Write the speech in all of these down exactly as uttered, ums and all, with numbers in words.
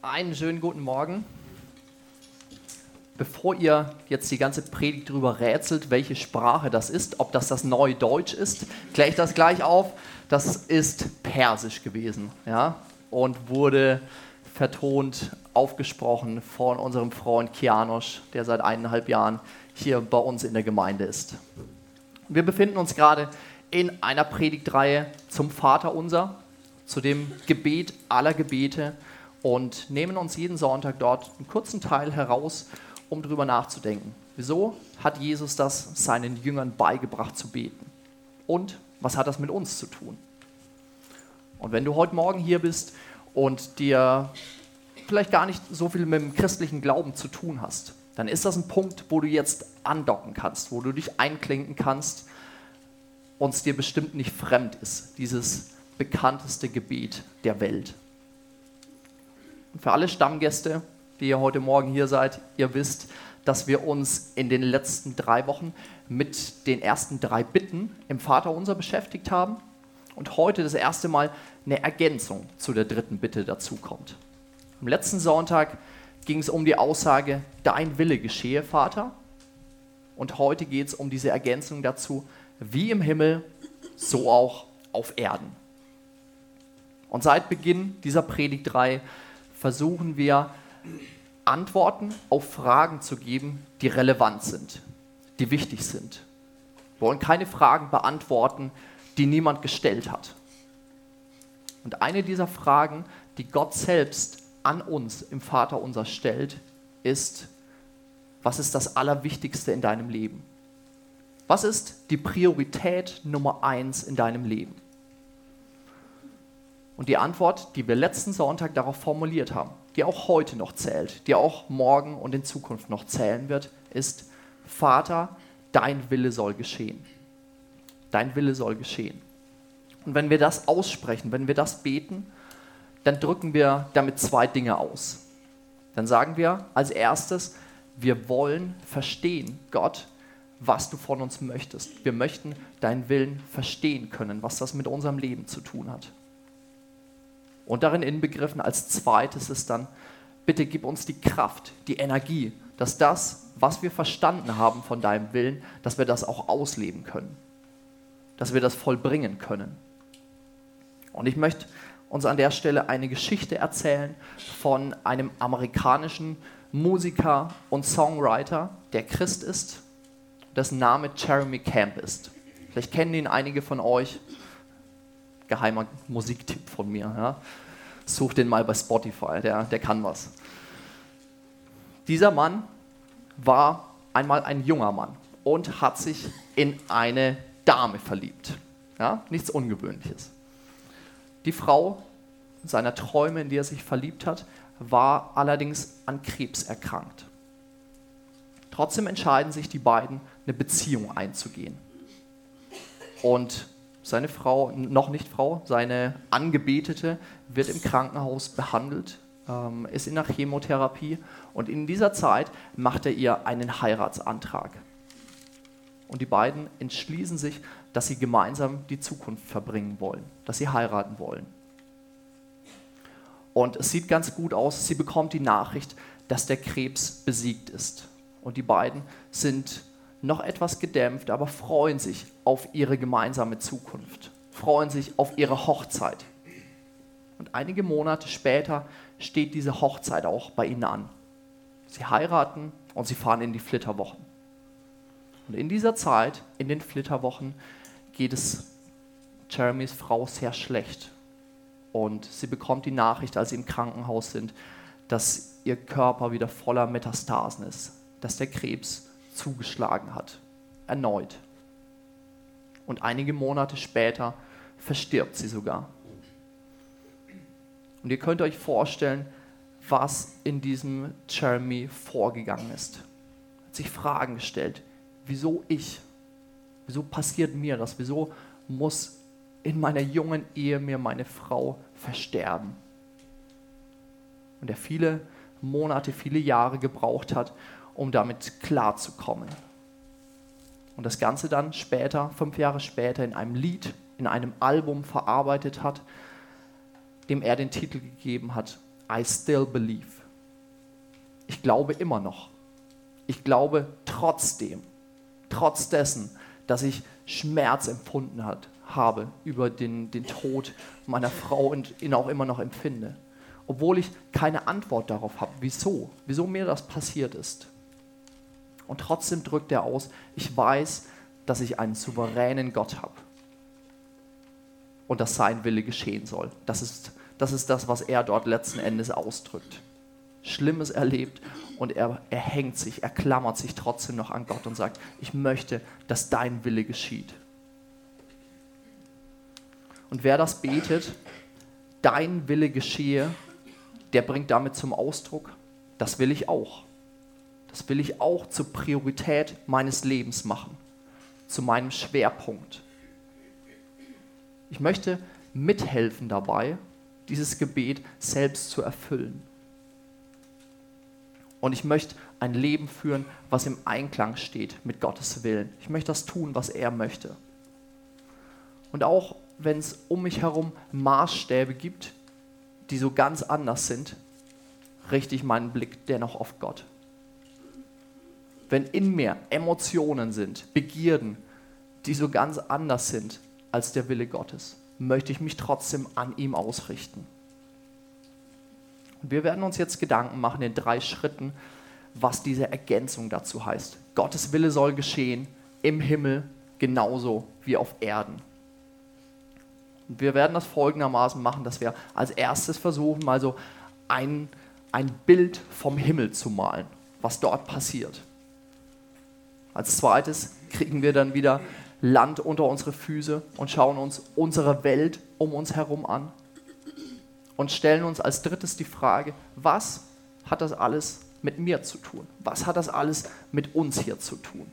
Einen schönen guten Morgen. Bevor ihr jetzt die ganze Predigt darüber rätselt, welche Sprache das ist, ob das das neue Deutsch ist, kläre ich das gleich auf. Das ist Persisch gewesen, ja, und wurde vertont, aufgesprochen von unserem Freund Kianosch, der seit eineinhalb Jahren hier bei uns in der Gemeinde ist. Wir befinden uns gerade in einer Predigtreihe zum Vaterunser, zu dem Gebet aller Gebete und nehmen uns jeden Sonntag dort einen kurzen Teil heraus, um darüber nachzudenken. Wieso hat Jesus das seinen Jüngern beigebracht zu beten? Und was hat das mit uns zu tun? Und wenn du heute Morgen hier bist und dir vielleicht gar nicht so viel mit dem christlichen Glauben zu tun hast, dann ist das ein Punkt, wo du jetzt andocken kannst, wo du dich einklinken kannst und es dir bestimmt nicht fremd ist, dieses bekannteste Gebet der Welt. Und für alle Stammgäste, die ihr heute Morgen hier seid, ihr wisst, dass wir uns in den letzten drei Wochen mit den ersten drei Bitten im Vaterunser beschäftigt haben und heute das erste Mal eine Ergänzung zu der dritten Bitte dazukommt. Am letzten Sonntag ging es um die Aussage, dein Wille geschehe, Vater. Und heute geht es um diese Ergänzung dazu, wie im Himmel, so auch auf Erden. Und seit Beginn dieser Predigtreihe versuchen wir, Antworten auf Fragen zu geben, die relevant sind, die wichtig sind. Wir wollen keine Fragen beantworten, die niemand gestellt hat. Und eine dieser Fragen, die Gott selbst an uns im Vaterunser stellt, ist, was ist das Allerwichtigste in deinem Leben? Was ist die Priorität Nummer eins in deinem Leben? Und die Antwort, die wir letzten Sonntag darauf formuliert haben, die auch heute noch zählt, die auch morgen und in Zukunft noch zählen wird, ist: Vater, dein Wille soll geschehen. Dein Wille soll geschehen. Und wenn wir das aussprechen, wenn wir das beten, dann drücken wir damit zwei Dinge aus. Dann sagen wir als erstes, wir wollen verstehen, Gott, was du von uns möchtest. Wir möchten deinen Willen verstehen können, was das mit unserem Leben zu tun hat. Und darin inbegriffen als zweites ist dann, bitte gib uns die Kraft, die Energie, dass das, was wir verstanden haben von deinem Willen, dass wir das auch ausleben können. Dass wir das vollbringen können. Und ich möchte uns an der Stelle eine Geschichte erzählen von einem amerikanischen Musiker und Songwriter, der Christ ist, dessen Name Jeremy Camp ist. Vielleicht kennen ihn einige von euch. Geheimer Musiktipp von mir. Ja. Sucht den mal bei Spotify, der, der kann was. Dieser Mann war einmal ein junger Mann und hat sich in eine Dame verliebt. Ja, nichts Ungewöhnliches. Die Frau seiner Träume, in die er sich verliebt hat, war allerdings an Krebs erkrankt. Trotzdem entscheiden sich die beiden, eine Beziehung einzugehen. Und seine Frau, noch nicht Frau, seine Angebetete wird im Krankenhaus behandelt, ähm, ist in der Chemotherapie und in dieser Zeit macht er ihr einen Heiratsantrag. Und die beiden entschließen sich, dass sie gemeinsam die Zukunft verbringen wollen, dass sie heiraten wollen. Und es sieht ganz gut aus, sie bekommt die Nachricht, dass der Krebs besiegt ist. Und die beiden sind noch etwas gedämpft, aber freuen sich auf ihre gemeinsame Zukunft, freuen sich auf ihre Hochzeit. Und einige Monate später steht diese Hochzeit auch bei ihnen an. Sie heiraten und sie fahren in die Flitterwochen. Und in dieser Zeit, in den Flitterwochen, geht es Jeremys Frau sehr schlecht. Und sie bekommt die Nachricht, als sie im Krankenhaus sind, dass ihr Körper wieder voller Metastasen ist, dass der Krebs zugeschlagen hat, erneut. Und einige Monate später verstirbt sie sogar. Und ihr könnt euch vorstellen, was in diesem Jeremy vorgegangen ist. Er hat sich Fragen gestellt. Wieso ich? Wieso passiert mir das? Wieso muss in meiner jungen Ehe mir meine Frau versterben? Und er viele Monate, viele Jahre gebraucht hat, um damit klarzukommen. Und das Ganze dann später, fünf Jahre später, in einem Lied, in einem Album verarbeitet hat, dem er den Titel gegeben hat, I still believe. Ich glaube immer noch. Ich glaube trotzdem, trotz dessen, dass ich Schmerz empfunden hat, habe über den, den Tod meiner Frau und ihn auch immer noch empfinde. Obwohl ich keine Antwort darauf habe, wieso, wieso mir das passiert ist. Und trotzdem drückt er aus, ich weiß, dass ich einen souveränen Gott habe und dass sein Wille geschehen soll. Das ist, das ist das, was er dort letzten Endes ausdrückt. Schlimmes erlebt und er, er hängt sich, er klammert sich trotzdem noch an Gott und sagt, ich möchte, dass dein Wille geschieht. Und wer das betet, dein Wille geschehe, der bringt damit zum Ausdruck, das will ich auch. Das will ich auch zur Priorität meines Lebens machen, zu meinem Schwerpunkt. Ich möchte mithelfen dabei, dieses Gebet selbst zu erfüllen. Und ich möchte ein Leben führen, was im Einklang steht mit Gottes Willen. Ich möchte das tun, was er möchte. Und auch wenn es um mich herum Maßstäbe gibt, die so ganz anders sind, richte ich meinen Blick dennoch auf Gott. Wenn in mir Emotionen sind, Begierden, die so ganz anders sind als der Wille Gottes, möchte ich mich trotzdem an ihm ausrichten. Und wir werden uns jetzt Gedanken machen in drei Schritten, was diese Ergänzung dazu heißt. Gottes Wille soll geschehen im Himmel genauso wie auf Erden. Und wir werden das folgendermaßen machen, dass wir als erstes versuchen, mal so ein, ein Bild vom Himmel zu malen, was dort passiert. Als zweites kriegen wir dann wieder Land unter unsere Füße und schauen uns unsere Welt um uns herum an und stellen uns als drittes die Frage, was hat das alles mit mir zu tun? Was hat das alles mit uns hier zu tun?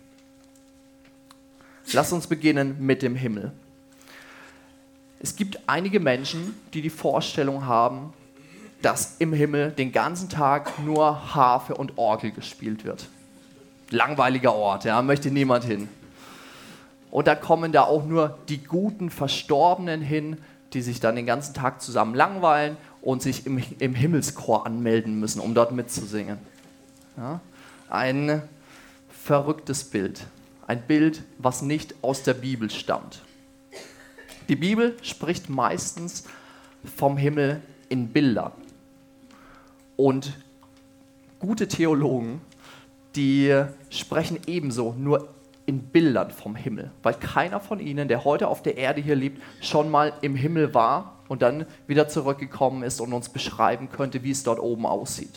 Lass uns beginnen mit dem Himmel. Es gibt einige Menschen, die die Vorstellung haben, dass im Himmel den ganzen Tag nur Harfe und Orgel gespielt wird. Langweiliger Ort, ja, möchte niemand hin. Und da kommen da auch nur die guten Verstorbenen hin, die sich dann den ganzen Tag zusammen langweilen und sich im, im Himmelschor anmelden müssen, um dort mitzusingen. Ja? Ein verrücktes Bild. Ein Bild, was nicht aus der Bibel stammt. Die Bibel spricht meistens vom Himmel in Bildern. Und gute Theologen, die sprechen ebenso nur in Bildern vom Himmel, weil keiner von ihnen, der heute auf der Erde hier lebt, schon mal im Himmel war und dann wieder zurückgekommen ist und uns beschreiben könnte, wie es dort oben aussieht.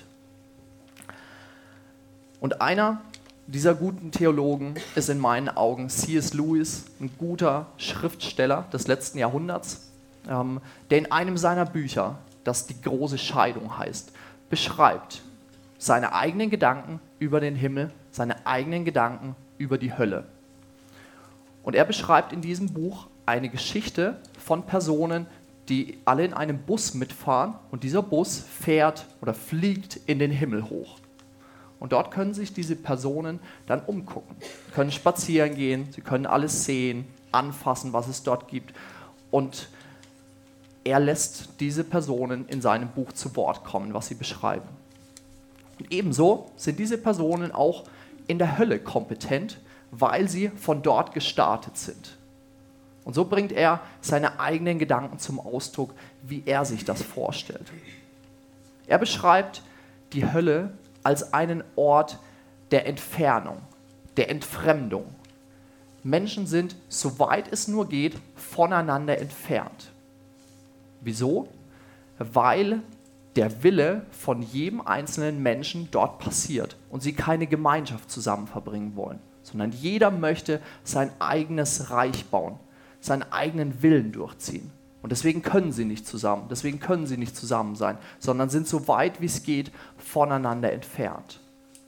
Und einer dieser guten Theologen ist in meinen Augen C S Lewis, ein guter Schriftsteller des letzten Jahrhunderts, ähm, der in einem seiner Bücher, das die große Scheidung heißt, beschreibt seine eigenen Gedanken über den Himmel, seine eigenen Gedanken über die Hölle. Und er beschreibt in diesem Buch eine Geschichte von Personen, die alle in einem Bus mitfahren und dieser Bus fährt oder fliegt in den Himmel hoch. Und dort können sich diese Personen dann umgucken, können spazieren gehen, sie können alles sehen, anfassen, was es dort gibt. Und er lässt diese Personen in seinem Buch zu Wort kommen, was sie beschreiben. Und ebenso sind diese Personen auch in der Hölle kompetent, weil sie von dort gestartet sind. Und so bringt er seine eigenen Gedanken zum Ausdruck, wie er sich das vorstellt. Er beschreibt die Hölle als einen Ort der Entfernung, der Entfremdung. Menschen sind, soweit es nur geht, voneinander entfernt. Wieso? Weil der Wille von jedem einzelnen Menschen dort passiert und sie keine Gemeinschaft zusammen verbringen wollen, sondern jeder möchte sein eigenes Reich bauen, seinen eigenen Willen durchziehen. Und deswegen können sie nicht zusammen, deswegen können sie nicht zusammen sein, sondern sind so weit wie es geht voneinander entfernt.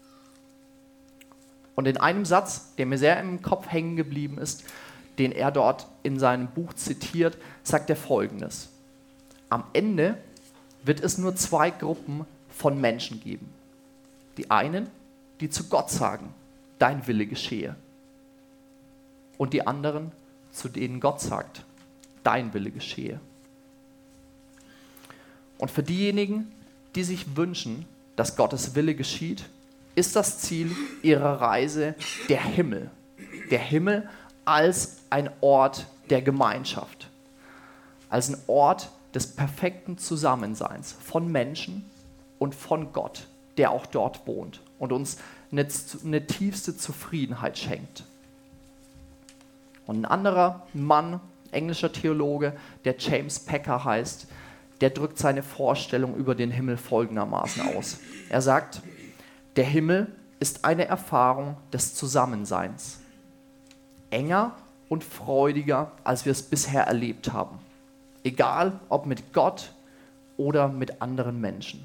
Und in einem Satz, der mir sehr im Kopf hängen geblieben ist, den er dort in seinem Buch zitiert, sagt er Folgendes: Am Ende wird es nur zwei Gruppen von Menschen geben. Die einen, die zu Gott sagen, dein Wille geschehe. Und die anderen, zu denen Gott sagt, dein Wille geschehe. Und für diejenigen, die sich wünschen, dass Gottes Wille geschieht, ist das Ziel ihrer Reise der Himmel. Der Himmel als ein Ort der Gemeinschaft, als ein Ort des perfekten Zusammenseins von Menschen und von Gott, der auch dort wohnt und uns eine, eine tiefste Zufriedenheit schenkt. Und ein anderer Mann, englischer Theologe, der James Packer heißt, der drückt seine Vorstellung über den Himmel folgendermaßen aus. Er sagt, der Himmel ist eine Erfahrung des Zusammenseins. Enger und freudiger, als wir es bisher erlebt haben. Egal, ob mit Gott oder mit anderen Menschen.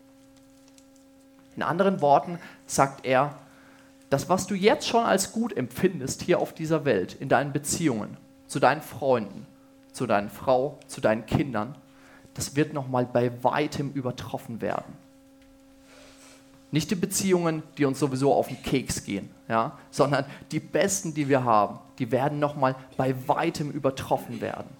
In anderen Worten sagt er, das, was du jetzt schon als gut empfindest hier auf dieser Welt, in deinen Beziehungen, zu deinen Freunden, zu deiner Frau, zu deinen Kindern, das wird nochmal bei weitem übertroffen werden. Nicht die Beziehungen, die uns sowieso auf den Keks gehen, ja, sondern die besten, die wir haben, die werden nochmal bei weitem übertroffen werden.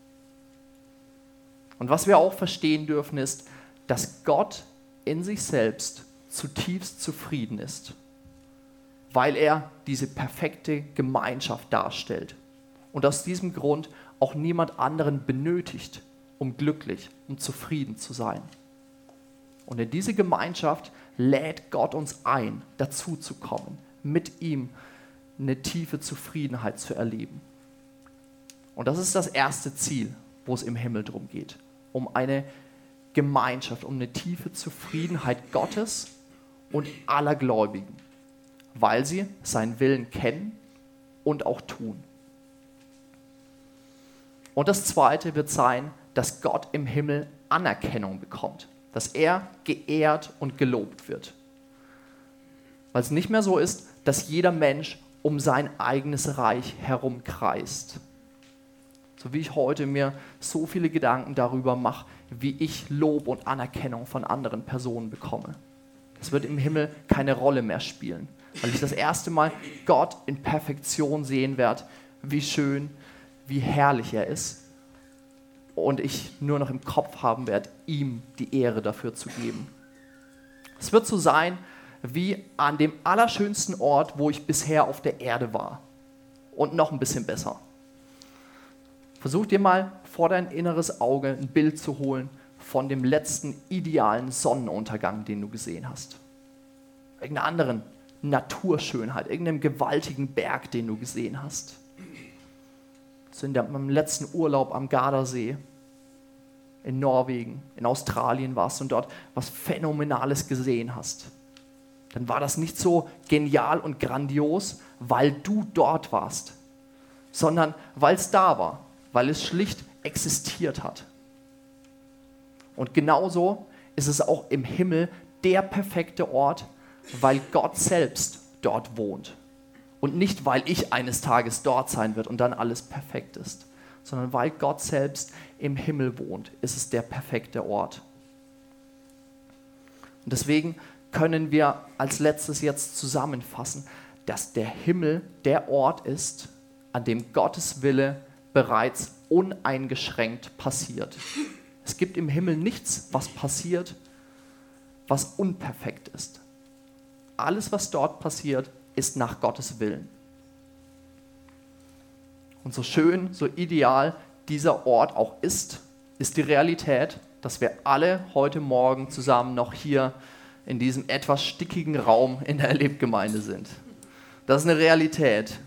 Und was wir auch verstehen dürfen, ist, dass Gott in sich selbst zutiefst zufrieden ist, weil er diese perfekte Gemeinschaft darstellt und aus diesem Grund auch niemand anderen benötigt, um glücklich, um zufrieden zu sein. Und in diese Gemeinschaft lädt Gott uns ein, dazu zu kommen, mit ihm eine tiefe Zufriedenheit zu erleben. Und das ist das erste Ziel, wo es im Himmel drum geht, um eine Gemeinschaft, um eine tiefe Zufriedenheit Gottes und aller Gläubigen, weil sie seinen Willen kennen und auch tun. Und das Zweite wird sein, dass Gott im Himmel Anerkennung bekommt, dass er geehrt und gelobt wird. Weil es nicht mehr so ist, dass jeder Mensch um sein eigenes Reich herumkreist. So wie ich heute mir so viele Gedanken darüber mache, wie ich Lob und Anerkennung von anderen Personen bekomme. Es wird im Himmel keine Rolle mehr spielen, weil ich das erste Mal Gott in Perfektion sehen werde, wie schön, wie herrlich er ist. Und ich nur noch im Kopf haben werde, ihm die Ehre dafür zu geben. Es wird so sein, wie an dem allerschönsten Ort, wo ich bisher auf der Erde war. Und noch ein bisschen besser. Versuch dir mal vor dein inneres Auge ein Bild zu holen von dem letzten idealen Sonnenuntergang, den du gesehen hast. Irgendeiner anderen Naturschönheit, irgendeinem gewaltigen Berg, den du gesehen hast. So in deinem letzten Urlaub am Gardasee, in Norwegen, in Australien warst und dort was Phänomenales gesehen hast. Dann war das nicht so genial und grandios, weil du dort warst, sondern weil es da war, weil es schlicht existiert hat. Und genauso ist es auch im Himmel der perfekte Ort, weil Gott selbst dort wohnt. Und nicht, weil ich eines Tages dort sein wird und dann alles perfekt ist, sondern weil Gott selbst im Himmel wohnt, ist es der perfekte Ort. Und deswegen können wir als letztes jetzt zusammenfassen, dass der Himmel der Ort ist, an dem Gottes Wille bereits uneingeschränkt passiert. Es gibt im Himmel nichts, was passiert, was unperfekt ist. Alles, was dort passiert, ist nach Gottes Willen. Und so schön, so ideal dieser Ort auch ist, ist die Realität, dass wir alle heute Morgen zusammen noch hier in diesem etwas stickigen Raum in der Erlebgemeinde sind. Das ist eine Realität.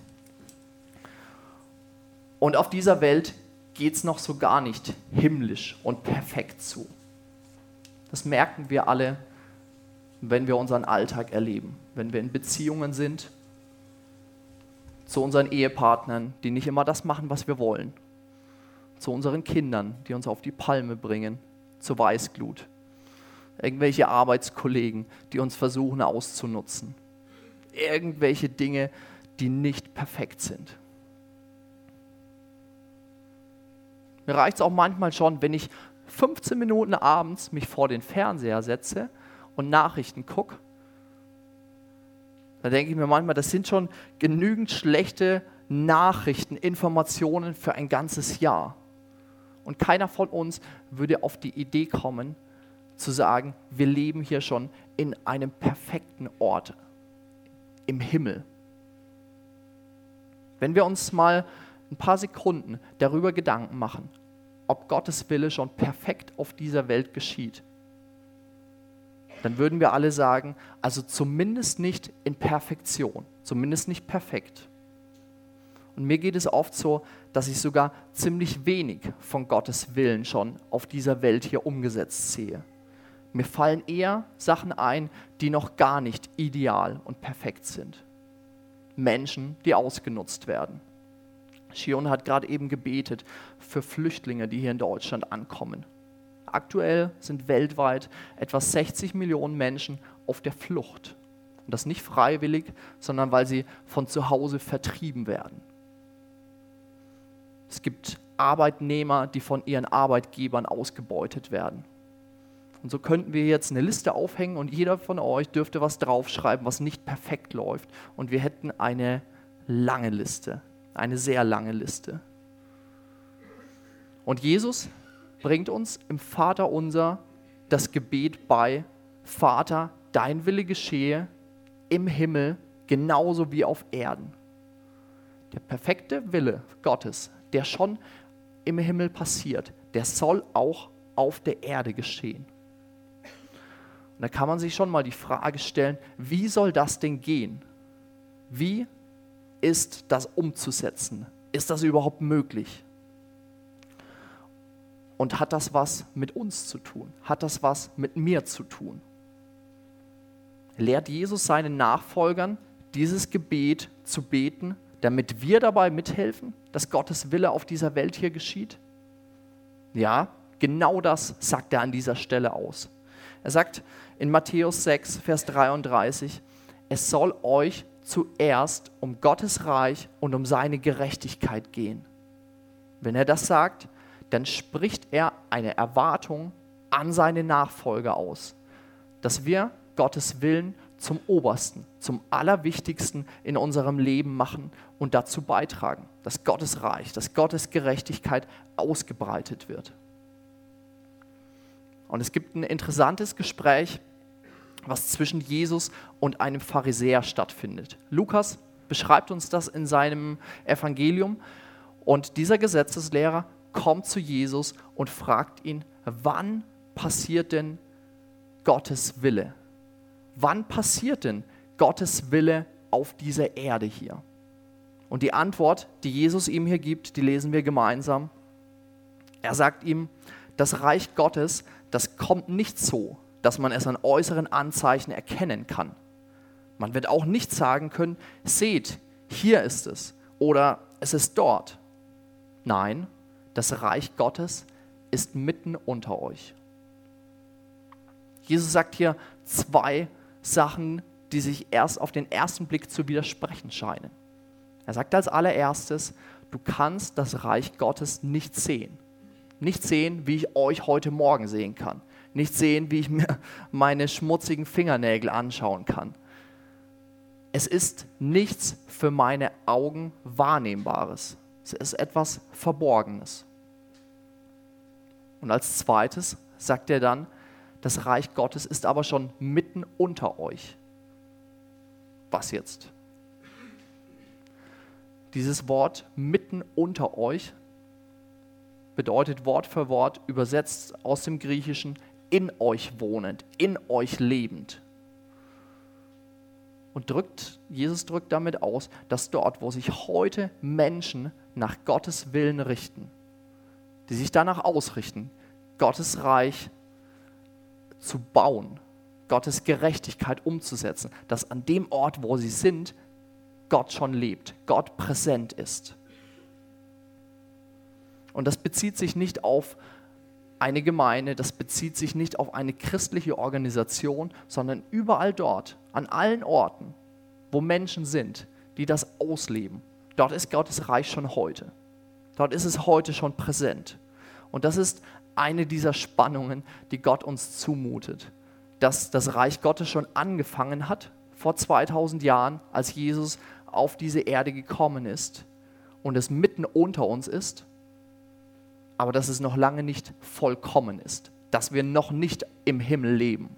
Und auf dieser Welt geht es noch so gar nicht himmlisch und perfekt zu. Das merken wir alle, wenn wir unseren Alltag erleben, wenn wir in Beziehungen sind zu unseren Ehepartnern, die nicht immer das machen, was wir wollen, zu unseren Kindern, die uns auf die Palme bringen, zur Weißglut, irgendwelche Arbeitskollegen, die uns versuchen auszunutzen, irgendwelche Dinge, die nicht perfekt sind. Mir reicht es auch manchmal schon, wenn ich fünfzehn Minuten abends mich vor den Fernseher setze und Nachrichten gucke. Da denke ich mir manchmal, das sind schon genügend schlechte Nachrichten, Informationen für ein ganzes Jahr. Und keiner von uns würde auf die Idee kommen, zu sagen, wir leben hier schon in einem perfekten Ort, im Himmel. Wenn wir uns mal ein paar Sekunden darüber Gedanken machen, ob Gottes Wille schon perfekt auf dieser Welt geschieht, dann würden wir alle sagen, also zumindest nicht in Perfektion, zumindest nicht perfekt. Und mir geht es oft so, dass ich sogar ziemlich wenig von Gottes Willen schon auf dieser Welt hier umgesetzt sehe. Mir fallen eher Sachen ein, die noch gar nicht ideal und perfekt sind. Menschen, die ausgenutzt werden. Shion hat gerade eben gebetet für Flüchtlinge, die hier in Deutschland ankommen. Aktuell sind weltweit etwa sechzig Millionen Menschen auf der Flucht. Und das nicht freiwillig, sondern weil sie von zu Hause vertrieben werden. Es gibt Arbeitnehmer, die von ihren Arbeitgebern ausgebeutet werden. Und so könnten wir jetzt eine Liste aufhängen und jeder von euch dürfte was draufschreiben, was nicht perfekt läuft. Und wir hätten eine lange Liste, eine sehr lange Liste. Und Jesus bringt uns im Vaterunser das Gebet bei: Vater, dein Wille geschehe im Himmel genauso wie auf Erden. Der perfekte Wille Gottes, der schon im Himmel passiert, der soll auch auf der Erde geschehen. Und da kann man sich schon mal die Frage stellen, wie soll das denn gehen? Wie ist das umzusetzen? Ist das überhaupt möglich? Und hat das was mit uns zu tun? Hat das was mit mir zu tun? Lehrt Jesus seinen Nachfolgern, dieses Gebet zu beten, damit wir dabei mithelfen, dass Gottes Wille auf dieser Welt hier geschieht? Ja, genau das sagt er an dieser Stelle aus. Er sagt in Matthäus sechs, Vers dreiunddreißig, es soll euch zuerst um Gottes Reich und um seine Gerechtigkeit gehen. Wenn er das sagt, dann spricht er eine Erwartung an seine Nachfolger aus, dass wir Gottes Willen zum Obersten, zum Allerwichtigsten in unserem Leben machen und dazu beitragen, dass Gottes Reich, dass Gottes Gerechtigkeit ausgebreitet wird. Und es gibt ein interessantes Gespräch, was zwischen Jesus und einem Pharisäer stattfindet. Lukas beschreibt uns das in seinem Evangelium und dieser Gesetzeslehrer kommt zu Jesus und fragt ihn, wann passiert denn Gottes Wille? Wann passiert denn Gottes Wille auf dieser Erde hier? Und die Antwort, die Jesus ihm hier gibt, die lesen wir gemeinsam. Er sagt ihm, das Reich Gottes, das kommt nicht so, dass man es an äußeren Anzeichen erkennen kann. Man wird auch nicht sagen können, seht, hier ist es oder es ist dort. Nein, das Reich Gottes ist mitten unter euch. Jesus sagt hier zwei Sachen, die sich erst auf den ersten Blick zu widersprechen scheinen. Er sagt als allererstes, du kannst das Reich Gottes nicht sehen. Nicht sehen, wie ich euch heute Morgen sehen kann. Nicht sehen, wie ich mir meine schmutzigen Fingernägel anschauen kann. Es ist nichts für meine Augen Wahrnehmbares. Es ist etwas Verborgenes. Und als zweites sagt er dann, das Reich Gottes ist aber schon mitten unter euch. Was jetzt? Dieses Wort mitten unter euch bedeutet Wort für Wort übersetzt aus dem Griechischen in euch wohnend, in euch lebend. Und drückt, Jesus drückt damit aus, dass dort, wo sich heute Menschen nach Gottes Willen richten, die sich danach ausrichten, Gottes Reich zu bauen, Gottes Gerechtigkeit umzusetzen, dass an dem Ort, wo sie sind, Gott schon lebt, Gott präsent ist. Und das bezieht sich nicht auf eine Gemeinde, das bezieht sich nicht auf eine christliche Organisation, sondern überall dort, an allen Orten, wo Menschen sind, die das ausleben. Dort ist Gottes Reich schon heute. Dort ist es heute schon präsent. Und das ist eine dieser Spannungen, die Gott uns zumutet. Dass das Reich Gottes schon angefangen hat, vor zweitausend Jahren, als Jesus auf diese Erde gekommen ist und es mitten unter uns ist, aber dass es noch lange nicht vollkommen ist, dass wir noch nicht im Himmel leben.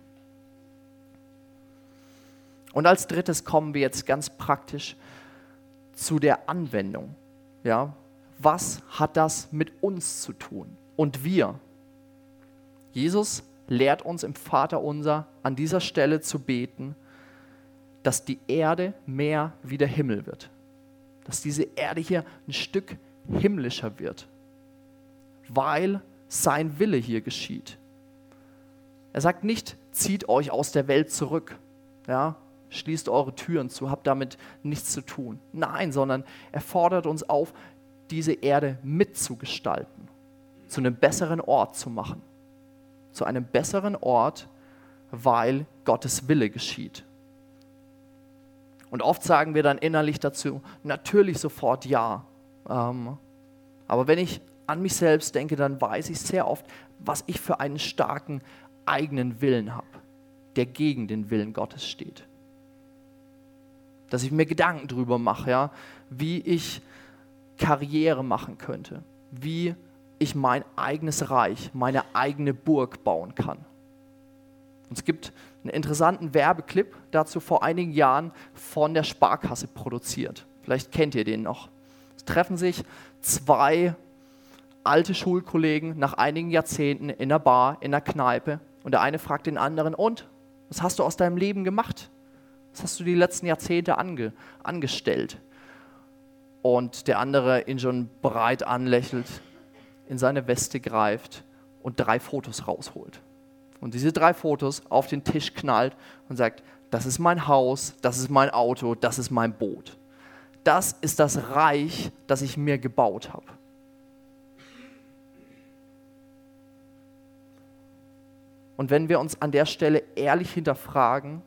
Und als drittes kommen wir jetzt ganz praktisch zu der Anwendung. Ja, was hat das mit uns zu tun? Und wir? Jesus lehrt uns im Vaterunser an dieser Stelle zu beten, dass die Erde mehr wie der Himmel wird. Dass diese Erde hier ein Stück himmlischer wird, weil sein Wille hier geschieht. Er sagt nicht, zieht euch aus der Welt zurück, ja, schließt eure Türen zu, habt damit nichts zu tun. Nein, sondern er fordert uns auf, diese Erde mitzugestalten, zu einem besseren Ort zu machen. Zu einem besseren Ort, weil Gottes Wille geschieht. Und oft sagen wir dann innerlich dazu, natürlich sofort ja. Ähm, aber wenn ich an mich selbst denke, dann weiß ich sehr oft, was ich für einen starken eigenen Willen habe, der gegen den Willen Gottes steht. Dass ich mir Gedanken drüber mache, ja, wie ich Karriere machen könnte, wie ich mein eigenes Reich, meine eigene Burg bauen kann. Und es gibt einen interessanten Werbeclip dazu vor einigen Jahren von der Sparkasse produziert. Vielleicht kennt ihr den noch. Es treffen sich zwei alte Schulkollegen nach einigen Jahrzehnten in einer Bar, in einer Kneipe und der eine fragt den anderen, und, was hast du aus deinem Leben gemacht? Was hast du die letzten Jahrzehnte ange, angestellt? Und der andere ihn schon breit anlächelt, in seine Weste greift und drei Fotos rausholt. Und diese drei Fotos auf den Tisch knallt und sagt, das ist mein Haus, das ist mein Auto, das ist mein Boot. Das ist das Reich, das ich mir gebaut habe. Und wenn wir uns an der Stelle ehrlich hinterfragen,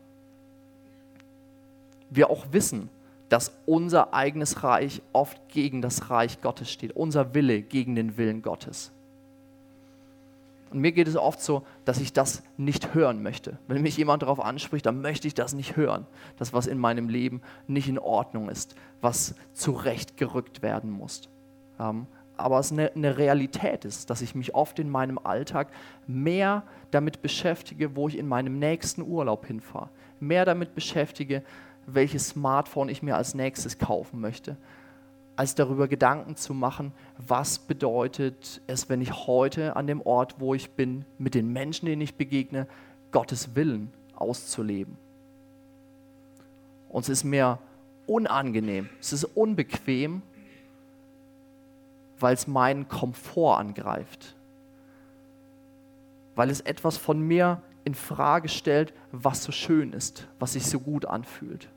wir auch wissen, dass unser eigenes Reich oft gegen das Reich Gottes steht, unser Wille gegen den Willen Gottes. Und mir geht es oft so, dass ich das nicht hören möchte. Wenn mich jemand darauf anspricht, dann möchte ich das nicht hören. Das, was in meinem Leben nicht in Ordnung ist, was zurechtgerückt werden muss. Ähm, aber es eine, eine Realität ist, dass ich mich oft in meinem Alltag mehr damit beschäftige, wo ich in meinem nächsten Urlaub hinfahre. Mehr damit beschäftige, welches Smartphone ich mir als nächstes kaufen möchte, als darüber Gedanken zu machen, was bedeutet es, wenn ich heute an dem Ort, wo ich bin, mit den Menschen, denen ich begegne, Gottes Willen auszuleben. Und es ist mir unangenehm, es ist unbequem, weil es meinen Komfort angreift, weil es etwas von mir in Frage stellt, was so schön ist, was sich so gut anfühlt.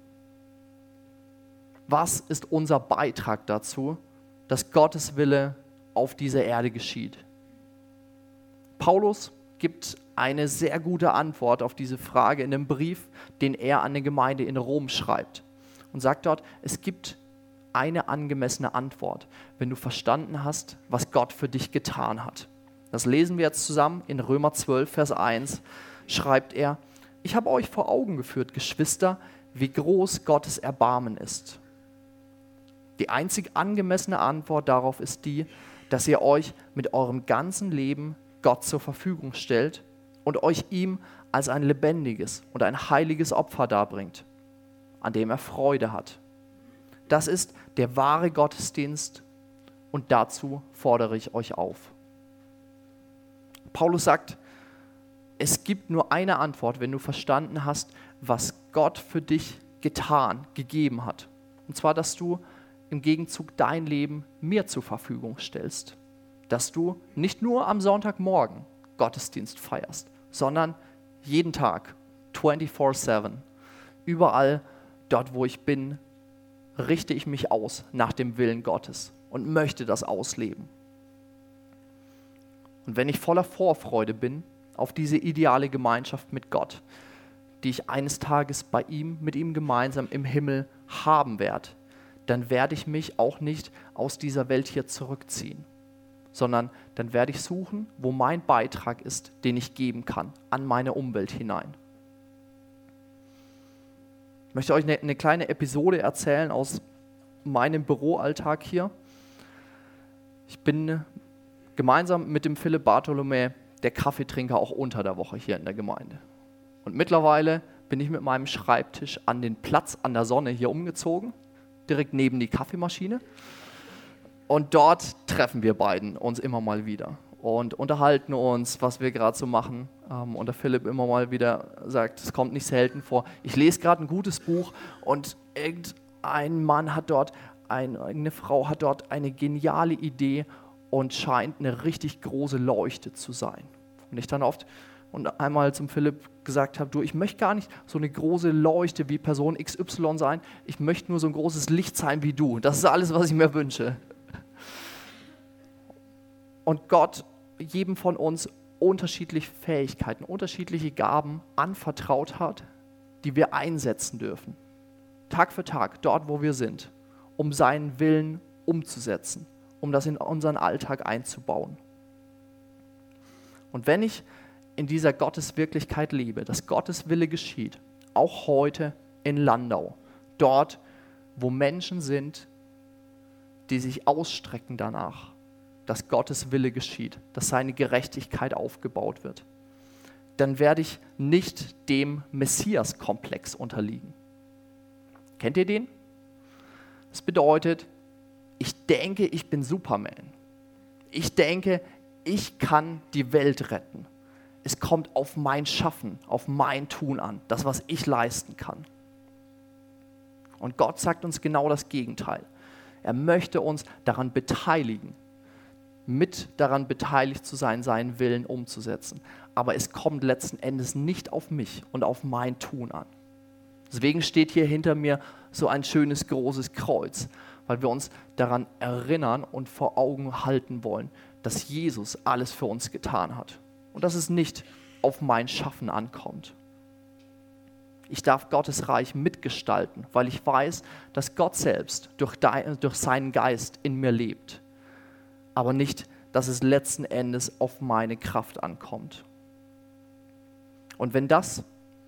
Was ist unser Beitrag dazu, dass Gottes Wille auf dieser Erde geschieht? Paulus gibt eine sehr gute Antwort auf diese Frage in dem Brief, den er an die Gemeinde in Rom schreibt. Und sagt dort, es gibt eine angemessene Antwort, wenn du verstanden hast, was Gott für dich getan hat. Das lesen wir jetzt zusammen in Römer zwölf, Vers eins, schreibt er, ich habe euch vor Augen geführt, Geschwister, wie groß Gottes Erbarmen ist. Die einzig angemessene Antwort darauf ist die, dass ihr euch mit eurem ganzen Leben Gott zur Verfügung stellt und euch ihm als ein lebendiges und ein heiliges Opfer darbringt, an dem er Freude hat. Das ist der wahre Gottesdienst und dazu fordere ich euch auf. Paulus sagt, es gibt nur eine Antwort, wenn du verstanden hast, was Gott für dich getan, gegeben hat. Und zwar, dass du im Gegenzug dein Leben mir zur Verfügung stellst. Dass du nicht nur am Sonntagmorgen Gottesdienst feierst, sondern jeden Tag, vierundzwanzig sieben. Überall dort, wo ich bin, richte ich mich aus nach dem Willen Gottes und möchte das ausleben. Und wenn ich voller Vorfreude bin auf diese ideale Gemeinschaft mit Gott, die ich eines Tages bei ihm, mit ihm gemeinsam im Himmel haben werde, dann werde ich mich auch nicht aus dieser Welt hier zurückziehen, sondern dann werde ich suchen, wo mein Beitrag ist, den ich geben kann, an meine Umwelt hinein. Ich möchte euch eine, eine kleine Episode erzählen aus meinem Büroalltag hier. Ich bin gemeinsam mit dem Philipp Bartholomä der Kaffeetrinker auch unter der Woche hier in der Gemeinde. Und mittlerweile bin ich mit meinem Schreibtisch an den Platz an der Sonne hier umgezogen, direkt neben die Kaffeemaschine. Und dort treffen wir beiden uns immer mal wieder und unterhalten uns, was wir gerade so machen. Und der Philipp immer mal wieder sagt, es kommt nicht selten vor, ich lese gerade ein gutes Buch und irgendein Mann hat dort, eine Frau hat dort eine geniale Idee und scheint eine richtig große Leuchte zu sein. Und ich dann oft und einmal zum Philipp gesagt habe, du, ich möchte gar nicht so eine große Leuchte wie Person X Y sein, ich möchte nur so ein großes Licht sein wie du. Das ist alles, was ich mir wünsche. Und Gott jedem von uns unterschiedliche Fähigkeiten, unterschiedliche Gaben anvertraut hat, die wir einsetzen dürfen. Tag für Tag, dort wo wir sind, um seinen Willen umzusetzen, um das in unseren Alltag einzubauen. Und wenn ich in dieser Gotteswirklichkeit lebe, dass Gottes Wille geschieht, auch heute in Landau, dort wo Menschen sind, die sich ausstrecken danach, dass Gottes Wille geschieht, dass seine Gerechtigkeit aufgebaut wird, dann werde ich nicht dem Messias-Komplex unterliegen. Kennt ihr den? Das bedeutet, ich denke, ich bin Superman. Ich denke, ich kann die Welt retten. Es kommt auf mein Schaffen, auf mein Tun an, das, was ich leisten kann. Und Gott sagt uns genau das Gegenteil. Er möchte uns daran beteiligen, mit daran beteiligt zu sein, seinen Willen umzusetzen. Aber es kommt letzten Endes nicht auf mich und auf mein Tun an. Deswegen steht hier hinter mir so ein schönes, großes Kreuz, weil wir uns daran erinnern und vor Augen halten wollen, dass Jesus alles für uns getan hat und dass es nicht auf mein Schaffen ankommt. Ich darf Gottes Reich mitgestalten, weil ich weiß, dass Gott selbst durch, dein, durch seinen Geist in mir lebt. Aber nicht, dass es letzten Endes auf meine Kraft ankommt. Und wenn das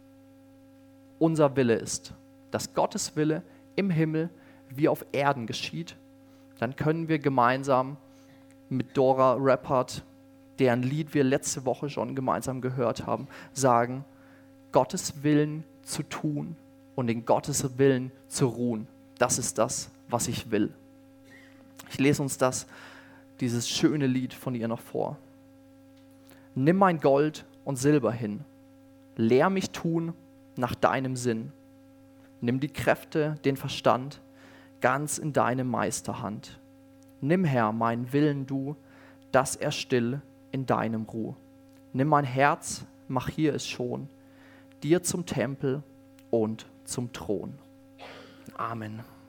unser Wille ist, dass Gottes Wille im Himmel wie auf Erden geschieht, dann können wir gemeinsam mit Dora Rappert, deren Lied wir letzte Woche schon gemeinsam gehört haben, sagen, Gottes Willen zu tun und in Gottes Willen zu ruhen. Das ist das, was ich will. Ich lese uns das dieses schöne Lied von ihr noch vor. Nimm mein Gold und Silber hin, lehr mich tun nach deinem Sinn. Nimm die Kräfte, den Verstand, ganz in deine Meisterhand. Nimm, Herr, meinen Willen du, dass er still in deinem Ruh. Nimm mein Herz, mach hier es schon, dir zum Tempel und zum Thron. Amen.